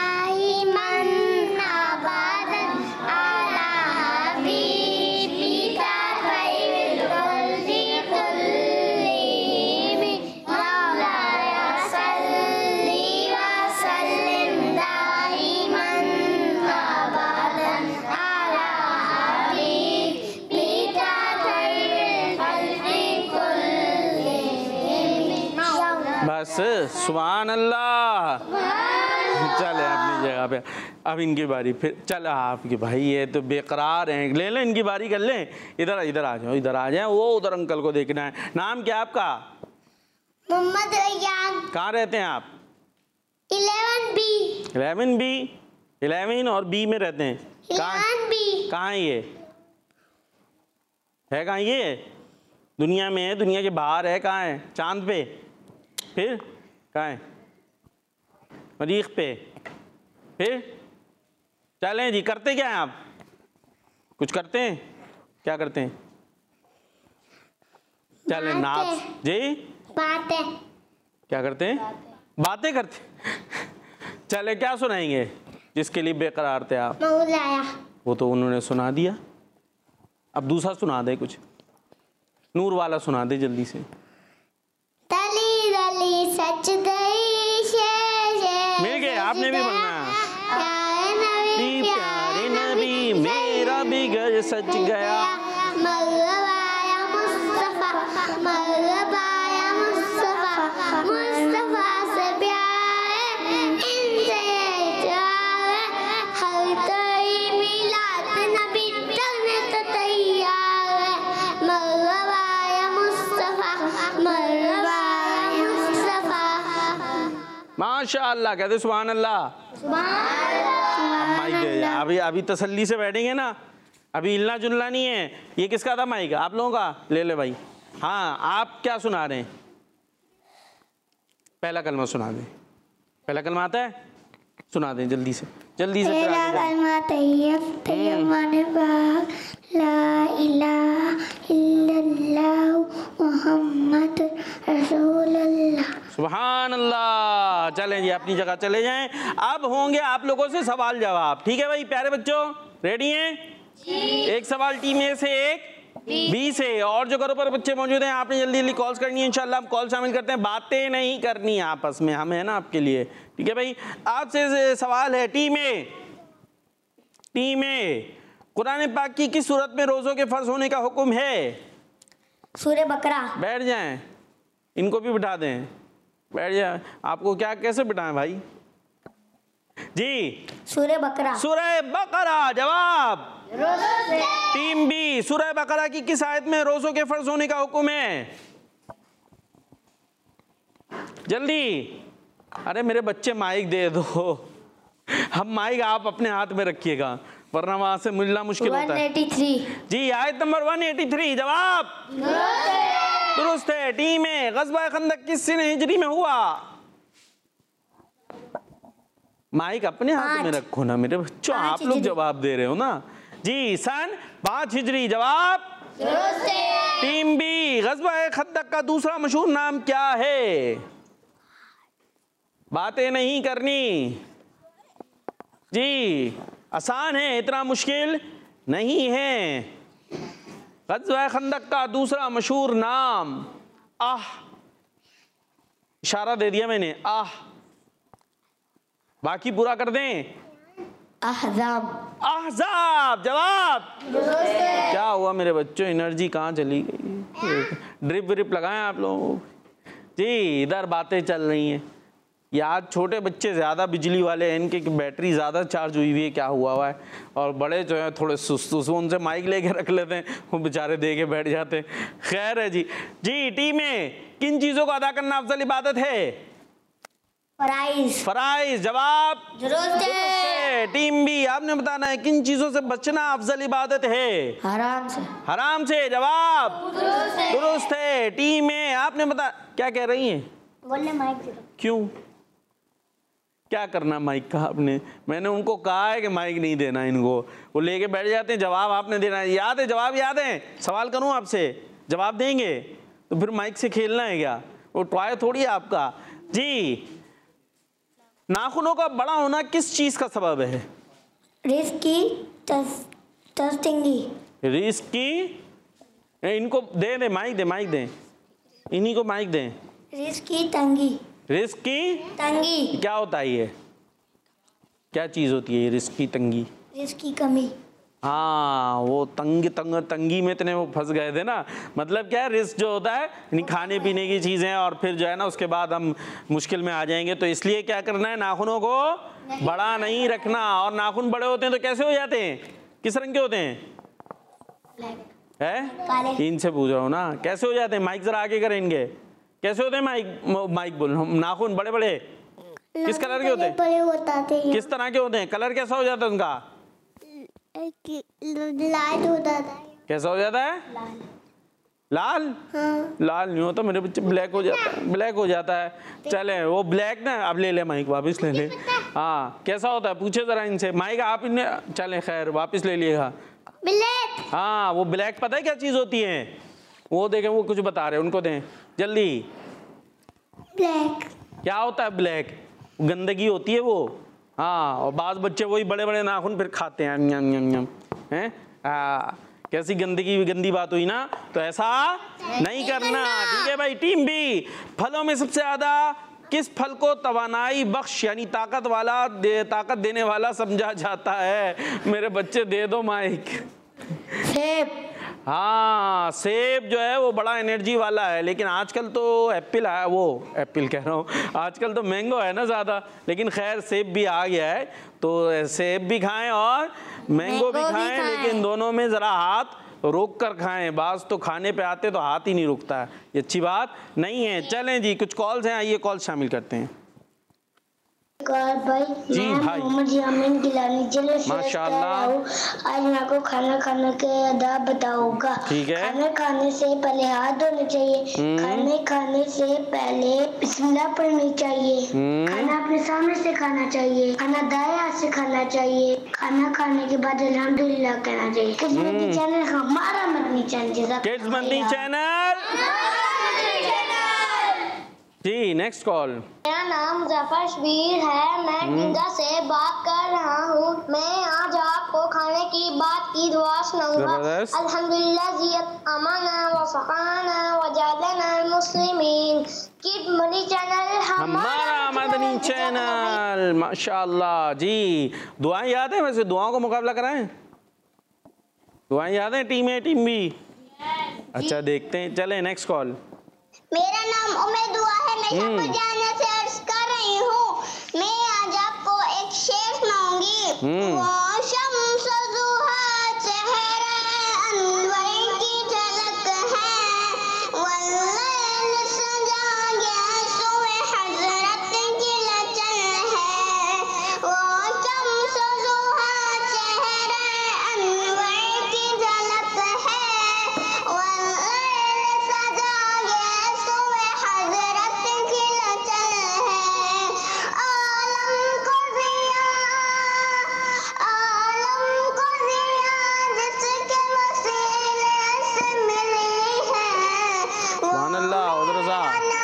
S2: बस सुभान अल्लाह। चले अपनी जगह पे। अब इनकी बारी फिर। चल आपकी भाई ये तो बेकरार हैं, ले लें इनकी बारी कर लें। इधर इधर आ जाओ, इधर आ जाए। वो उधर अंकल को देखना है। नाम क्या आपका?
S4: मोहम्मद रैयान।
S2: कहाँ रहते हैं आप?
S4: Eleven B.
S2: Eleven B? Eleven और बी में रहते हैं?
S4: Eleven B.
S2: कहाँ है ये? है कहाँ ये? दुनिया में है? दुनिया के बाहर है? कहाँ है? चांद पे? फिर कहाँ है? मरीख पे? फिर चलें जी। करते क्या हैं आप? कुछ करते हैं? क्या करते हैं? चलें नाच जी।
S4: बातें।
S2: क्या करते हैं? बातें करते। चले क्या सुनाएंगे जिसके लिए बेकरार थे आप?
S4: मौलाया।
S2: वो तो उन्होंने सुना दिया, अब दूसरा सुना दे कुछ। नूर वाला सुना दे जल्दी से।
S4: तली तली सच गई शे
S2: मिल गए, आपने भी बनना। प्यारे नबी मेरा भी घर सच गया।
S4: मरहबाया मुस्तफा, मरहबाया मुस्तफा, मुस्तफा से प्यार इनसे प्यार। हर कोई मिलाद नबी करने तो तैयार है। मरहबाया मुस्तफा, मरहबाया मुस्तफा।
S2: माशाअल्लाह, कहते सुभान अल्लाह। माइक दे, अभी अभी तसल्ली से बैठेंगे ना, अभी हिलना जुलना नहीं है। ये किसका था माइक? आप लोगों का? ले ले भाई। हाँ आप क्या सुना रहे हैं? पहला कलमा सुना दें। पहला कलमा आता है? सुना दें जल्दी से, जल्दी से।
S4: पहला कलमा तैयब तैयब माने पाक ला इलाहा इल्लल्लाह मुहम्मद रसूलुल्लाह।
S2: सुभान अल्लाह। चलें जी अपनी जगह चले जाएं। अब होंगे आप लोगों से सवाल जवाब। ठीक है भाई प्यारे बच्चों, रेडी हैं? एक सवाल टीम ए से, एक बी से। और जो घरों पर बच्चे मौजूद हैं आपने जल्दी जल्दी कॉल्स करनी है। इंशाल्लाह हम कॉल शामिल करते हैं, बातें नहीं करनी आपस में, हम है ना आपके लिए। ठीक है भाई, आपसे सवाल है team A. Team A, Quran पाक की किस सूरत में रोजों के फर्ज होने का हुक्म है?
S4: सूरह बकरा।
S2: बैठ जाएं, इनको भी बिठा दें, बैठ जाए। आपको क्या कैसे बिठाएं भाई जी?
S4: सूरह बकरा।
S2: सूरह बकरा। जवाब टीम बी। सूरह बकरा की किस आयत में रोजों के फर्ज होने का हुक्म है? जल्दी। अरे मेरे बच्चे माइक दे दो। हम माइक आप अपने हाथ में रखिएगा वरना वहां से मिलना मुश्किल होता है।
S4: एक सौ तिरासी।
S2: जी आयत नंबर एक सौ तिरासी। जवाब दुरुस्त है। टीम है। गज़वा खंदक किस सन हिजरी में हुआ? माइक अपने हाथ में रखो ना मेरे बच्चों, आप लोग जवाब दे रहे हो ना जी। सन पाँच हिजरी, जवाब टीम बी। ग़ज़वा खंदक का दूसरा मशहूर नाम क्या है? बातें नहीं करनी जी, आसान है, इतना मुश्किल नहीं है। ग़ज़वा खंदक का दूसरा मशहूर नाम आह, इशारा दे दिया मैंने, आह। बाकी पूरा कर दें।
S6: अहज़ाब।
S2: अहज़ाब, जवाब क्या हुआ मेरे बच्चों, एनर्जी कहाँ चली गई? ड्रिप व्रिप लगाएं आप लोग जी। इधर बातें चल रही हैं, ये आज छोटे बच्चे ज़्यादा बिजली वाले हैं, इनकी बैटरी ज़्यादा चार्ज हुई हुई है, क्या हुआ हुआ है। और बड़े जो है थोड़े सुस्त, उनसे माइक लेके रख लेते हैं, वो बेचारे दे के बैठ जाते हैं। खैर है जी। जी टीमें, किन चीज़ों को अदा करना अफजल इबादत है?
S4: फराइज।
S2: फराइज, जवाब दुरुस्त है। टीम बी, आपने बताना है किन चीज़ों से बचना अफजल इबादत है?
S6: हराम से।
S2: हराम से, जवाब दुरुस्त है। टीम ए, आपने बता, क्या कह रही हैं?
S4: बोलने माइक दे दो।
S2: क्यों, क्या करना माइक का आपने? मैंने उनको कहा है कि माइक नहीं देना इनको, वो लेके बैठ जाते हैं। जवाब आपने देना है, याद है? जवाब याद है? सवाल करूं आपसे, जवाब देंगे तो फिर माइक से खेलना है क्या? वो टॉय थोड़ी है आपका जी। नाखूनों का बड़ा होना किस चीज का सबब है?
S4: रिस्क की तस्तिंगी।
S2: रिस्क की, इनको दे दे माइक, दे माइक दे, इन्हीं को माइक दें।
S4: रिस्क की तंगी।
S2: रिस्क की
S4: तंगी
S2: क्या होता है? ये क्या चीज होती है रिस्क की तंगी?
S4: रिस्क की कमी।
S2: हाँ, वो तंग तंग तंगी में इतने वो फंस गए थे ना। मतलब क्या है, रिस्क जो होता है यानी खाने पीने की चीज़ें, और फिर जो है ना उसके बाद हम मुश्किल में आ जाएंगे। तो इसलिए क्या करना है, नाखूनों को नहीं। बड़ा नहीं रखना। और नाखून बड़े होते हैं तो कैसे हो जाते हैं? किस रंग के होते हैं? है, इनसे पूछ रहा हूँ ना, कैसे हो जाते हैं? माइक जरा आगे करें इनके, कैसे होते हैं? माइक माइक बोल, नाखून बड़े बड़े किस कलर के होते हैं?
S4: बड़े होते हैं।
S2: किस तरह के होते हैं? कलर कैसा हो जाता है उनका?
S4: लाल हो जाता है।
S2: कैसा हो जाता है?
S4: लाल।
S2: लाल?
S4: हाँ।
S2: लाल नहीं होता मेरे बच्चे, ब्लैक हो जाता है। ब्लैक हो जाता है। चले वो ब्लैक ना, अब ले ले माइक, वापस ले ले। हाँ, कैसा होता है पूछे जरा इनसे। माइक आप इन्हें, चले खैर वापस ले लिएगा।
S4: ब्लैक।
S2: हाँ, वो ब्लैक पता है क्या चीज़ होती है? वो देखें, वो कुछ बता रहे हैं, उनको दें जल्दी।
S4: ब्लैक
S2: क्या होता है? ब्लैक गंदगी होती है वो। हाँ, और बाज़ बच्चे वही बड़े बड़े नाखून फिर खाते हैं, यम यम यम हैं। हाँ, कैसी गंदगी गंदी बात हुई ना। तो ऐसा नहीं करना, ठीक है भाई। टीम बी, फलों में सबसे ज़्यादा किस फल को तवानाई बख्श यानी ताकत वाला दे, ताकत देने वाला समझा जाता है? मेरे बच्चे दे दो माइक।
S6: सेब।
S2: हाँ, सेब जो है वो बड़ा एनर्जी वाला है, लेकिन आजकल तो एप्पल आया, वो एप्पल कह रहा हूँ, आजकल तो मैंगो है ना ज़्यादा, लेकिन खैर सेब भी आ गया है। तो सेब भी खाएं और मैंगो भी खाएं, लेकिन दोनों में ज़रा हाथ रोक कर खाएं। बाज़ तो खाने पे आते तो हाथ ही नहीं रुकता है, ये अच्छी बात नहीं है। चलें जी, कुछ कॉल्स हैं, आइए कॉल शामिल करते हैं।
S4: भाई
S2: जी
S4: मैं
S2: भाई,
S4: मोहम्मद यामीन गिलानी जिले से
S2: माशाल्लाह।
S4: आज मैं आपको खाना खाने के आदाब बताऊंगा।
S2: ठीक है।
S4: खाना खाने से पहले हाथ धोने चाहिए। खाने खाने से पहले बिस्मिल्लाह पढ़नी चाहिए। खाना अपने सामने से खाना चाहिए। खाना दाएं हाथ से खाना चाहिए। खाना खाने के बाद अल्हम्दुलिल्लाह कहना चाहिए। किड्स मदनी चैनल हमारा Madani Channel.
S2: Kids Madani Channel जी। Next call.
S4: मेरा नाम मुजफ्फर शबीर है, मैं जिंदा से बात कर रहा हूँ। मैं आज आपको खाने की बात की दुआ सुनाऊंगा। अल्हम्दुलिल्लाह ज़ियत अमाना व सकाना व जादना मुस्लिमीन। किड मदनी चैनल
S2: हमारा मदनी चैनल, माशाल्लाह जी। दुआएं याद है? वैसे दुआओं का मुकाबला कराएं? दुआएं याद है टीम ए टीम बी? अच्छा, देखते हैं। चले नेक्स्ट कॉल।
S4: मेरा नाम उम्मीद दुआ है, मैं शक्कर जाना से अर्ज कर रही हूँ। मैं आज आपको एक शेर सुनाऊंगी। वो शम्स ज़ुहा चेहरा अनवर की झलक है, वल्लैल सजा गया सुबह हज़रत की लचन है। वो शम्स ज़ुहा चेहरा अनवर की झलक है, वल्लैल सजा गया सुबह हज़रत की लचन है। आलम को
S2: अल्लाह। उधर सा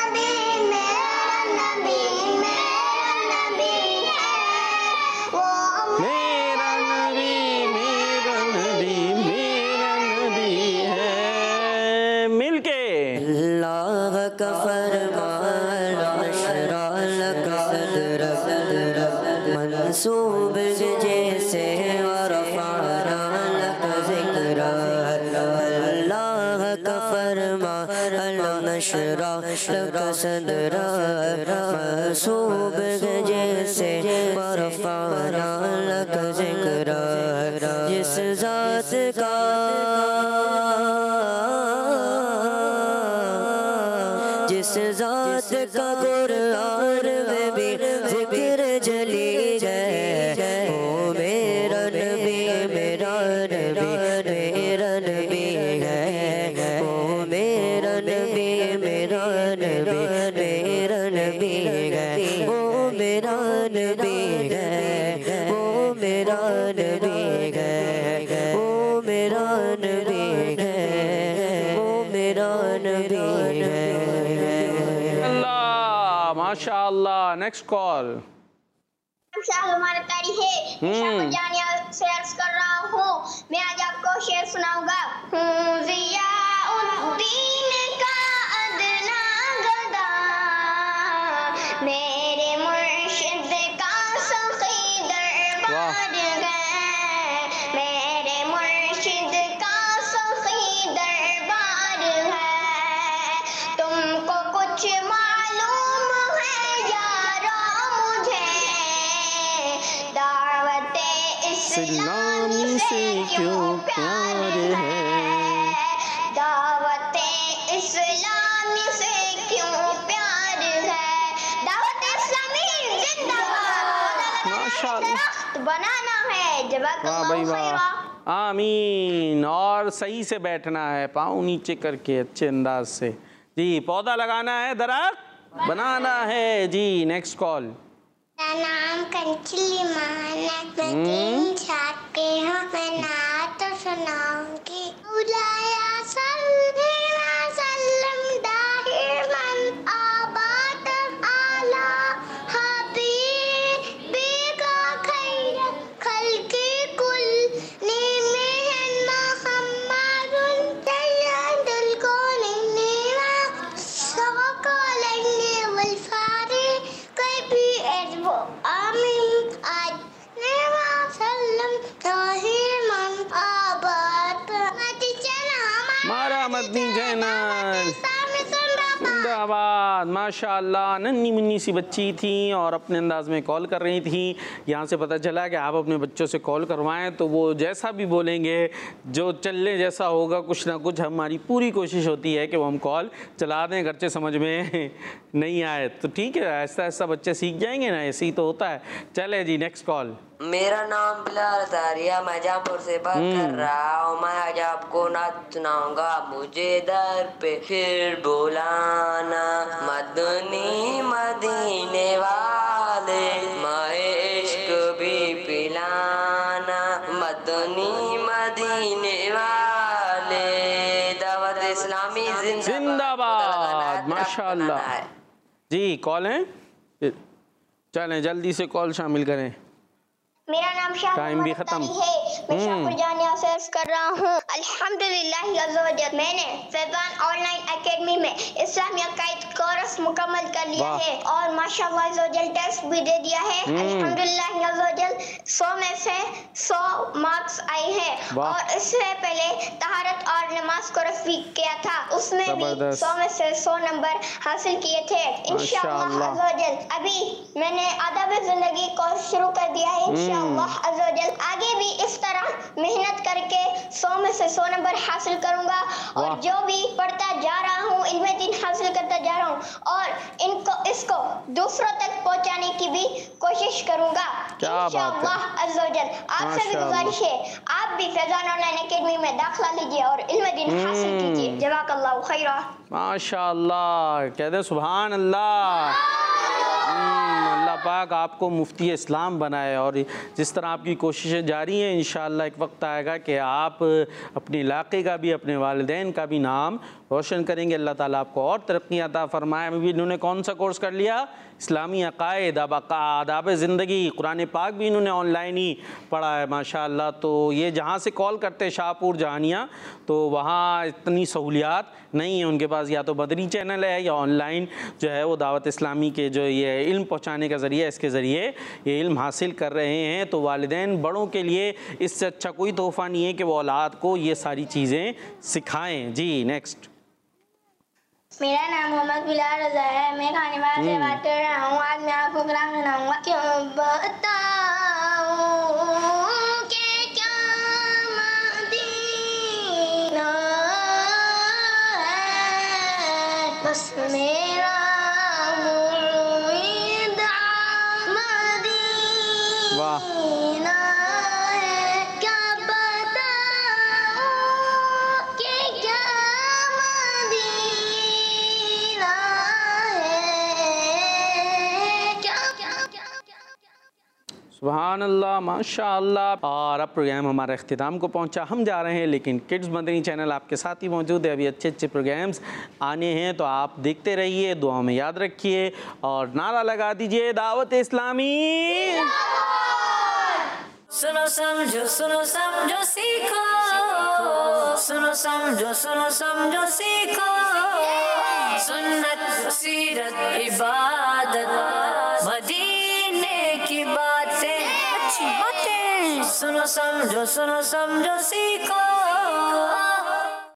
S2: मेरा नबी मेरा नबी मेरा नबी है। मिलके
S3: अल्लाह का फरमान मशरा लका सदरक मंसूब जैसे वरफ़अना लका ज़िक्रा। अल्लाह का फरमान मशरा लका सदरक मंसूब जैसे वरफ़अना लका ज़िक्रा। जिस ज़ात का जिस ज़ात का कुरान में भी ज़िक्र जली है, ओ मेरा नबी मेरा नबी मेरा नबी है। ओ मेरा नबी मेरा नबी मेरा नबी है। ओ मेरा नबी है। ओ मेरा नबी है। ओ मेरा नबी है। ओ मेरा नबी है।
S2: माशाअल्लाह। Next call.
S4: हमारा तारी है जानिया से अर्ज कर रहा हूँ। मैं आज आपको शेर सुनाऊंगा। ज़ियाउद्दीन का अदना गदा मेरे मुर्शिद का सखी दरबार है। मेरे मुर्शिद का सखी दरबार है। तुमको कुछ मालूम है यारो मुझे दावते इस्लाम से क्यों प्यार है। दावते इस्लाम से क्यों प्यार है। दावत इस्लामी जिंदाबाद।
S2: माशाअल्लाह।
S4: बनाना है जवाब।
S2: वाह भाई वाह। आमीन। और सही से बैठना है, पाँव नीचे करके अच्छे अंदाज से जी। पौधा लगाना है, दरख्त बनाना है जी। Next call.
S4: मेरा नाम कंचली मानक। मैं तीन छाते हूँ। मैं नात सुनाऊंगी। उलाया सल्लल्लाहु सल्लम दाहिमन आबाद आला हबीबी का खैर खल्की कुल निमिहन मुहम्मदुन सय्यदुल कौनैनि व सकलैनि वल फारी कभी एजबो आमीन। आज नेवा सल्लम दाहिमन आबाद
S2: मारा मदनी चैनल जिंदाबाद। माशाअल्लाह। नन्ही मुन्नी सी बच्ची थी और अपने अंदाज में कॉल कर रही थी। यहाँ से पता चला कि आप अपने बच्चों से कॉल करवाएं तो वो जैसा भी बोलेंगे, जो चलने जैसा होगा, कुछ ना कुछ हमारी पूरी कोशिश होती है कि वो हम कॉल चला दें। अगरचे समझ में नहीं आए तो ठीक है, ऐसा ऐसा बच्चे सीख जाएंगे ना, ऐसे ही तो होता है। चले जी नेक्स्ट कॉल।
S3: मेरा नाम बिलाल तारिया, मैं जयपुर से बात कर रहा हूँ। मैं आज आपको नात सुनाऊंगा। मुझे दर पे फिर बुलाना मदनी मदीने वाले, माए इश्क भी पिलाना मदनी मदीने वाले। दावत इस्लामी
S2: जिंदाबाद। माशाअल्लाह जी। कॉल है, चलें जल्दी से कॉल शामिल करें।
S4: मेरा नाम शाह
S2: टाइम भी खत्म
S4: है। मैं शाहपुर जानिया से अर्ज कर रहा हूँ। अल्हम्दुलिल्लाह अज़्ज़ा वजल मैंने फैज़ान ऑनलाइन एकेडमी में इस्लामी अकायद कोर्स मुकम्मल कर लिया है और माशाअल्लाह अज़्ज़ा वजल टेस्ट भी दे दिया है। अल्हम्दुलिल्लाह अज़्ज़ा वजल सौ में से सौ मार्क्स आए हैं। और इससे पहले तहारत और नमाज को रफीक किया था, उसमें भी सौ में से सौ नंबर हासिल किए थे इंशाअल्लाह अज़्ज़ा वजल। अभी मैंने आदाब ज़िंदगी कोर्स शुरू कर दिया है इंशाअल्लाह अज़्ज़ा वजल। आगे भी इस तरह मेहनत करके सौ में से सौ नंबर हासिल करूंगा और जो भी पढ़ता जा रहा हूँ इल्म दीन हासिल करता जा रहा हूँ और इनको इसको दूसरों तक पहुँचाने की भी कोशिश करूंगा इंशाअल्लाह अज़्ज़ा वजल। आपसे भी गुजारिश है आप भी फैज़ान ऑनलाइन एकेडमी में दाखिला लीजिए और इल्म दीन हासिल कीजिए। जज़ाकल्लाहु खैरा।
S2: माशाअल्लाह। कहते सुभान अल्लाह। अल्लाह पाक आपको मुफ्ती इस्लाम बनाए और जिस तरह आपकी कोशिशें जारी हैं, इंशाअल्लाह एक वक्त आएगा कि आप अपने इलाके का भी, अपने वालिदैन का भी नाम रोशन करेंगे। अल्लाह ताला आपको और तरक्की अता फरमाए। अभी इन्होंने कौन सा कोर्स कर लिया? इस्लामी अकायद, आदाब ज़िंदगी, कुरान पाक भी इन्होंने ऑनलाइन ही पढ़ा है माशाअल्लाह। तो ये जहाँ से कॉल करते हैं शाहपुर जहानिया, तो वहाँ इतनी सहूलियात नहीं है उनके पास, या तो बदरी चैनल है या ऑनलाइन जो है वो दावत इस्लामी के जो ये इल्म पहुँचाने का ज़रिया, इसके ज़रिए ये इल्म हासिल कर रहे हैं। तो वालिदैन बड़ों के लिए इससे अच्छा कोई तोहफ़ा नहीं है कि वो औलाद को ये सारी चीज़ें सिखाएँ। जी नेक्स्ट।
S4: मेरा नाम मोहम्मद बिलाल रजा है, मैं खानीवाल से बात कर रहा हूँ। आज मैं आपको कलाम सुनाऊंगा। क्यों बताऊं कि क्या मदीना है, बस मेरा मुरीद मदीना है। क्या बताऊं कि क्या
S2: सुभान अल्लाह, माशा अल्लाह। और अब प्रोग्राम हमारे अख्तिताम को पहुंचा, हम जा रहे हैं, लेकिन किड्स मदनी चैनल आपके साथ ही मौजूद है। अभी अच्छे अच्छे प्रोग्राम्स आने हैं, तो आप देखते रहिए, दुआ में याद रखिए और नारा लगा दीजिए दावत इस्लामी।
S1: सुनो समझो सुनो समझो सीखो, सुनो समझो सुनो समझो सीखो, सुन्नत सीरत इबादत मदीने की बातें, अच्छी बातें। सुनो समझो सुनो समझो सीखो।